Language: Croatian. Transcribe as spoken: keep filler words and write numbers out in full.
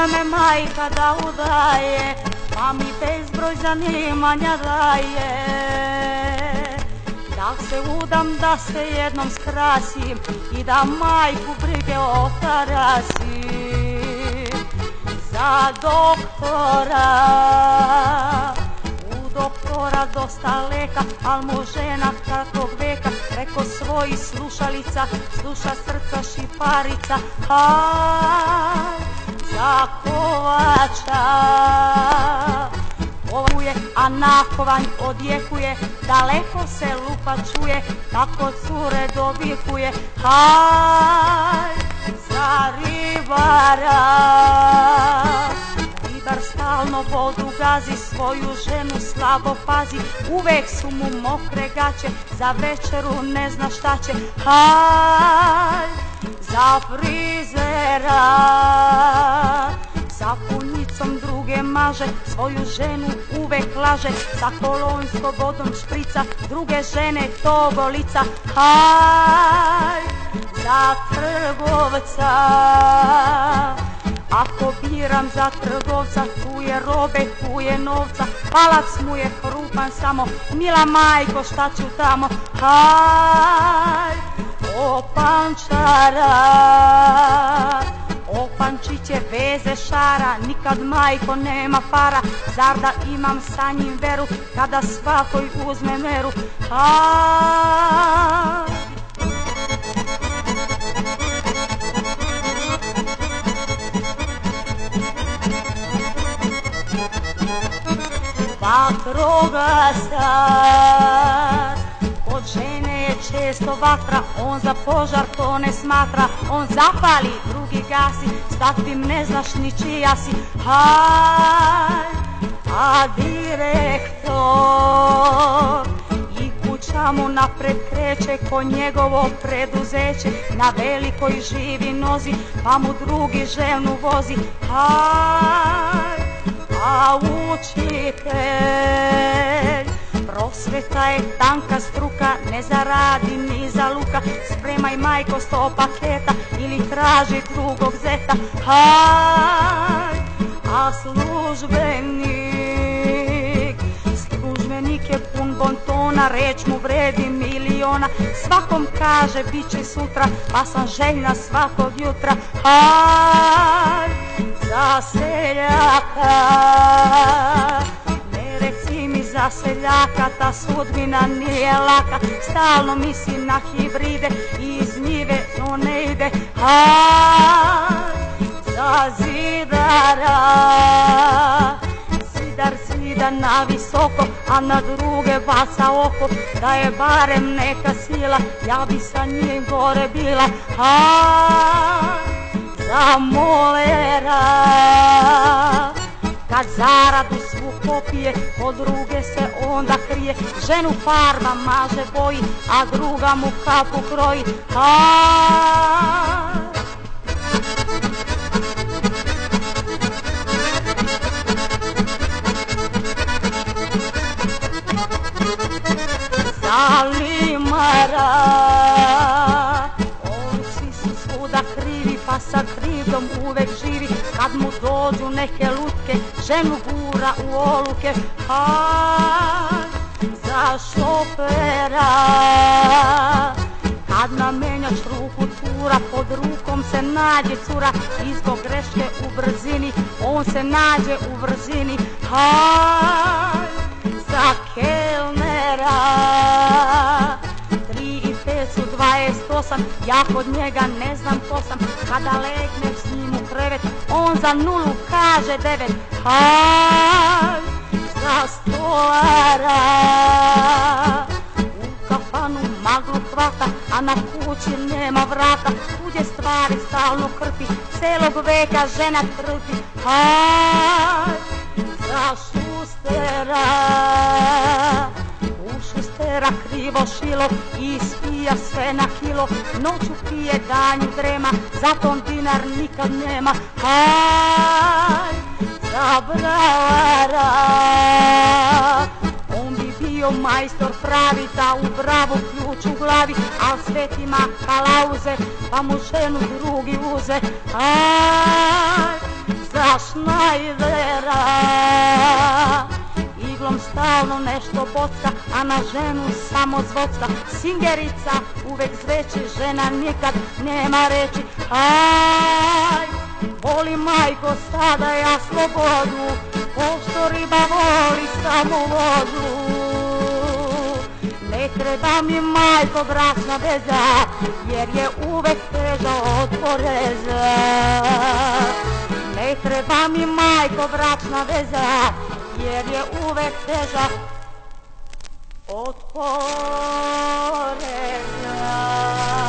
me majka da udaje, pa mi bezbroj zanimanja daje. Da se udam, da se jednom skrasim i da majku brige otarasim. Za doktora, u doktora dosta leka, al mu žena kakvog veka preko svojih slušalica sluša srca šiparica. Aj, za kovača ovuje, a nakovanj odjekuje, daleko se lupa čuje, kako cure dovikuje. Aj, za ribara, ribar stalno vodu gazi, svoju ženu slabo pazi, uvek su mu mokre gaće, za večeru ne zna šta će. Aj, za frizera, sapunicom druge maže, svoju ženu uvek laže, sa kolonskom vodom šprica, druge žene togo lica. Aj, za trgovca, ako biram za trgovca, tu je robe, tu je novca, palac mu je hrupan samo, mila majko šta ću tamo. Aj, o pančara, opančiće veze šara, nikad majko nema para, zar da imam sa njim veru, kada svakoj uzme meru. Aj, vatrogasar, od žene je često vatra, on za požar to ne smatra, on zapali, drugi gasi, s takvim ne znaš ni čija si. Aj, a direktor i kuća mu napred kreće, ko njegovo preduzeće, na velikoj živi nozi, pa mu drugi ženu vozi. Aj, a učitelj, prosveta je tanka struka, ne zaradi ni za luka, spremaj majko sto paketa ili traži drugog zeta. Aj, a službenik, službenik je pun bontona, reč mu vredi miliona, svakom kaže bit će sutra, pa sam željna svakog jutra. Aj, za seljaka, ne reci mi za seljaka, ta sudbina nije laka, stalno misli na hibride i iz njive to ne ide. Aj, za zidara, zidar zida na visoko, a na druge baca oko, da je barem neka sila, ja bi sa njim gore bila. Aj, za molera, kad zaradu svu popije, od druge se onda krije, ženu farba maže boji, a druga mu kapu kroji. Aj, za limara, krivi, pa sa krivdom uvek živi, kad mu dođu neke lutke, ženu gura u oluke. Aj, za šofera, kad na menjač ruku tura, pod rukom se nađe cura, i zbog greške u brzini, on se nađe u vrzini. Aj, za kelnera, dvadeset osam, ja kod njega ne znam ko sam, kada legnem s njim u krevet, on za nulu kaže devet. Aj, za stolara, u kafanu maglu hvata, a na kući nema vrata, tuđe stvari stalno krpi, celog veka žena trpi. Aj, za šustera, šustera krivo šilo i spija sve na kilo, noću pije, danju drema, zato dinar nikad nema. Aj, za bravara, on bi bio majstor pravi, da u bravu ključ u glavi, al svet ima kalauze, pa mu ženu drugi uze. Aj, za Šnajdera. Iglom stalno nešto bocka, a na ženu samo zvocka. Singerica uvek zveči, žena nikad nema reči. Aj, voli majko sada ja slobodu, pošto riba voli samo vodu. Ne treba mi majko bračna veza, jer je uvek teža od poreza. Ne treba mi majko bračna veza, jer je uvek teža od poreza.